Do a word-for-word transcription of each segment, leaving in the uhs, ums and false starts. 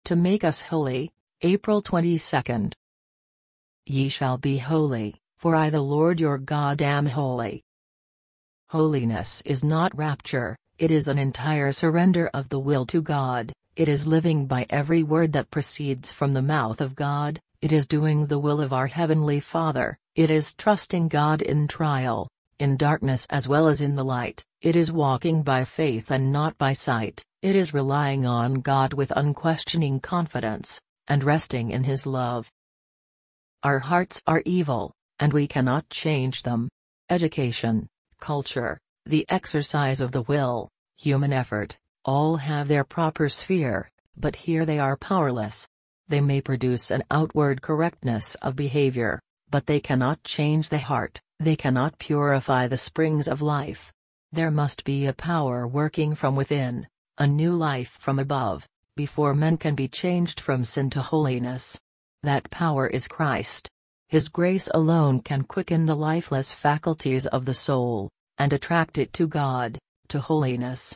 to make us holy. April twenty-second. Ye shall be holy, for I the Lord your God am holy. Holiness is not rapture, it is an entire surrender of the will to God, it is living by every word that proceeds from the mouth of God, it is doing the will of our Heavenly Father, it is trusting God in trial, in darkness as well as in the light, it is walking by faith and not by sight, it is relying on God with unquestioning confidence, and resting in His love. Our hearts are evil, and we cannot change them. Education, culture, the exercise of the will, human effort, all have their proper sphere, but here they are powerless. They may produce an outward correctness of behavior, but they cannot change the heart, they cannot purify the springs of life. There must be a power working from within, a new life from above, before men can be changed from sin to holiness. That power is Christ. His grace alone can quicken the lifeless faculties of the soul, and attract it to God, to holiness.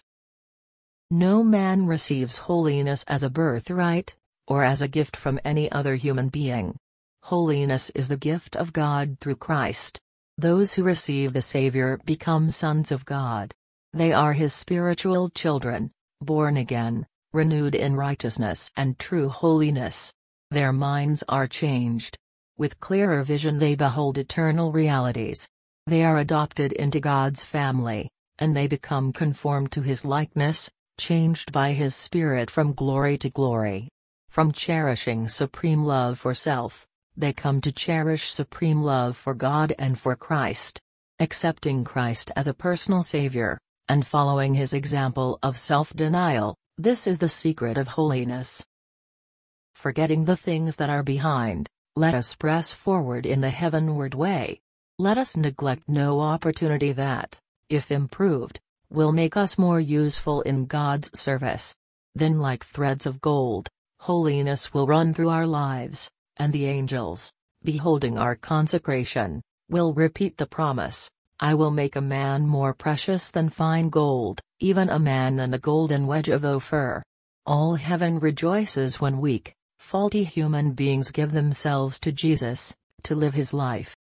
No man receives holiness as a birthright, or as a gift from any other human being. Holiness is the gift of God through Christ. Those who receive the Savior become sons of God. They are His spiritual children, born again, renewed in righteousness and true holiness. Their minds are changed. With clearer vision they behold eternal realities. They are adopted into God's family, and they become conformed to His likeness, changed by His Spirit from glory to glory. From cherishing supreme love for self, they come to cherish supreme love for God and for Christ. Accepting Christ as a personal Savior, and following His example of self-denial, this is the secret of holiness. Forgetting the things that are behind, let us press forward in the heavenward way. Let us neglect no opportunity that, if improved, will make us more useful in God's service. Then like threads of gold, holiness will run through our lives, and the angels, beholding our consecration, will repeat the promise, I will make a man more precious than fine gold, even a man than the golden wedge of Ophir. All heaven rejoices when weak, faulty human beings give themselves to Jesus, to live His life.